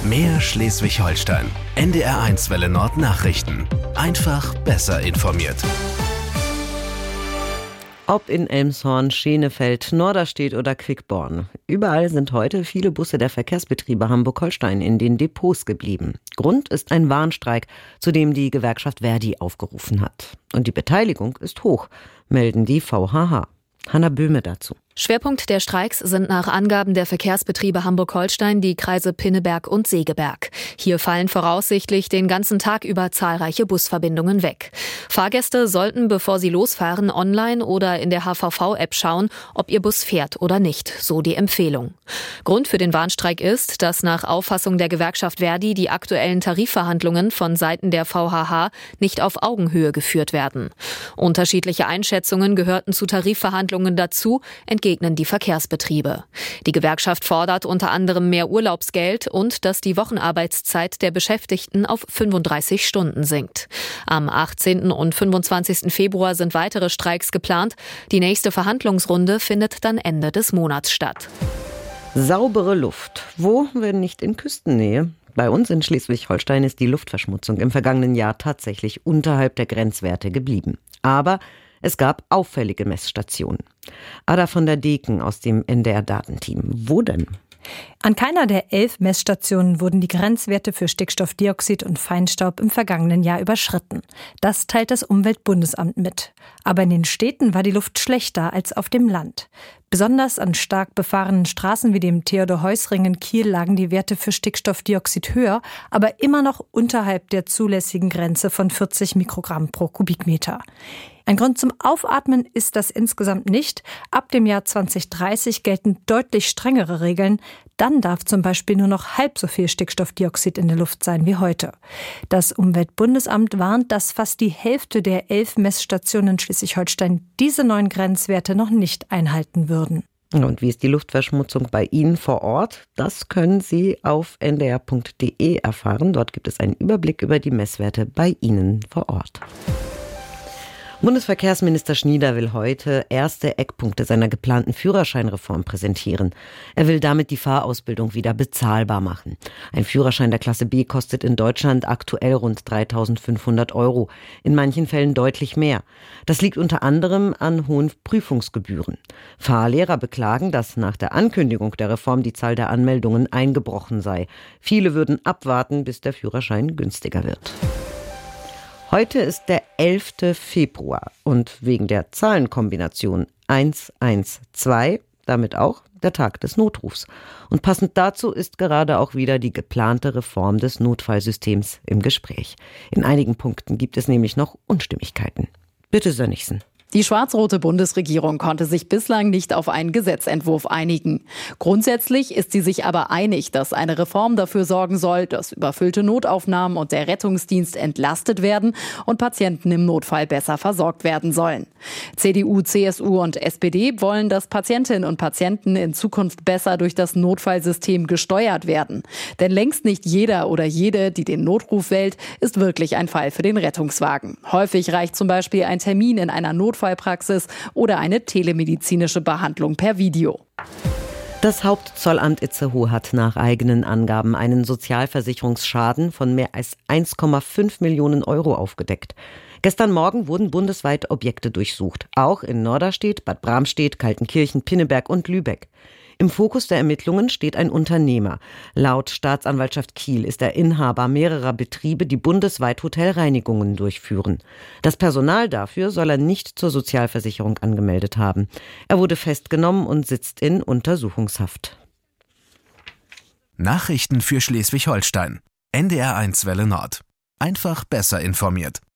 Mehr Schleswig-Holstein. NDR1 Welle Nord Nachrichten. Einfach besser informiert. Ob in Elmshorn, Schenefeld, Norderstedt oder Quickborn. Überall sind heute viele Busse der Verkehrsbetriebe Hamburg-Holstein in den Depots geblieben. Grund ist ein Warnstreik, zu dem die Gewerkschaft Verdi aufgerufen hat. Und die Beteiligung ist hoch, melden die VHH. Hanna Böhme dazu. Schwerpunkt der Streiks sind nach Angaben der Verkehrsbetriebe Hamburg-Holstein die Kreise Pinneberg und Segeberg. Hier fallen voraussichtlich den ganzen Tag über zahlreiche Busverbindungen weg. Fahrgäste sollten, bevor sie losfahren, online oder in der HVV-App schauen, ob ihr Bus fährt oder nicht, so die Empfehlung. Grund für den Warnstreik ist, dass nach Auffassung der Gewerkschaft Verdi die aktuellen Tarifverhandlungen von Seiten der VHH nicht auf Augenhöhe geführt werden. Unterschiedliche Einschätzungen gehörten zu Tarifverhandlungen dazu, entgegnen die Verkehrsbetriebe. Die Gewerkschaft fordert unter anderem mehr Urlaubsgeld und dass die Wochenarbeitszeit der Beschäftigten auf 35 Stunden sinkt. Am 18. und 25. Februar sind weitere Streiks geplant. Die nächste Verhandlungsrunde findet dann Ende des Monats statt. Saubere Luft. Wo, wenn nicht in Küstennähe? Bei uns in Schleswig-Holstein ist die Luftverschmutzung im vergangenen Jahr tatsächlich unterhalb der Grenzwerte geblieben. Aber es gab auffällige Messstationen. Ada von der Deken aus dem NDR-Datenteam. Wo denn? An keiner der 11 Messstationen wurden die Grenzwerte für Stickstoffdioxid und Feinstaub im vergangenen Jahr überschritten. Das teilt das Umweltbundesamt mit. Aber in den Städten war die Luft schlechter als auf dem Land. Besonders an stark befahrenen Straßen wie dem Theodor-Heuss-Ring in Kiel lagen die Werte für Stickstoffdioxid höher, aber immer noch unterhalb der zulässigen Grenze von 40 Mikrogramm pro Kubikmeter. Ein Grund zum Aufatmen ist das insgesamt nicht. Ab dem Jahr 2030 gelten deutlich strengere Regeln. Dann darf zum Beispiel nur noch halb so viel Stickstoffdioxid in der Luft sein wie heute. Das Umweltbundesamt warnt, dass fast die Hälfte der 11 Messstationen in Schleswig-Holstein diese neuen Grenzwerte noch nicht einhalten würden. Und wie ist die Luftverschmutzung bei Ihnen vor Ort? Das können Sie auf ndr.de erfahren. Dort gibt es einen Überblick über die Messwerte bei Ihnen vor Ort. Bundesverkehrsminister Schnieder will heute erste Eckpunkte seiner geplanten Führerscheinreform präsentieren. Er will damit die Fahrausbildung wieder bezahlbar machen. Ein Führerschein der Klasse B kostet in Deutschland aktuell rund 3.500 €, in manchen Fällen deutlich mehr. Das liegt unter anderem an hohen Prüfungsgebühren. Fahrlehrer beklagen, dass nach der Ankündigung der Reform die Zahl der Anmeldungen eingebrochen sei. Viele würden abwarten, bis der Führerschein günstiger wird. Heute ist der 11. Februar und wegen der Zahlenkombination 112 damit auch der Tag des Notrufs. Und passend dazu ist gerade auch wieder die geplante Reform des Notfallsystems im Gespräch. In einigen Punkten gibt es nämlich noch Unstimmigkeiten. Bitte, Sönnigsen. Die schwarz-rote Bundesregierung konnte sich bislang nicht auf einen Gesetzentwurf einigen. Grundsätzlich ist sie sich aber einig, dass eine Reform dafür sorgen soll, dass überfüllte Notaufnahmen und der Rettungsdienst entlastet werden und Patienten im Notfall besser versorgt werden sollen. CDU, CSU und SPD wollen, dass Patientinnen und Patienten in Zukunft besser durch das Notfallsystem gesteuert werden. Denn längst nicht jeder oder jede, die den Notruf wählt, ist wirklich ein Fall für den Rettungswagen. Häufig reicht zum Beispiel ein Termin in einer Notfallpraxis oder eine telemedizinische Behandlung per Video. Das Hauptzollamt Itzehoe hat nach eigenen Angaben einen Sozialversicherungsschaden von mehr als 1,5 Millionen € aufgedeckt. Gestern Morgen wurden bundesweit Objekte durchsucht, auch in Norderstedt, Bad Bramstedt, Kaltenkirchen, Pinneberg und Lübeck. Im Fokus der Ermittlungen steht ein Unternehmer. Laut Staatsanwaltschaft Kiel ist er Inhaber mehrerer Betriebe, die bundesweit Hotelreinigungen durchführen. Das Personal dafür soll er nicht zur Sozialversicherung angemeldet haben. Er wurde festgenommen und sitzt in Untersuchungshaft. Nachrichten für Schleswig-Holstein. NDR1 Welle Nord. Einfach besser informiert.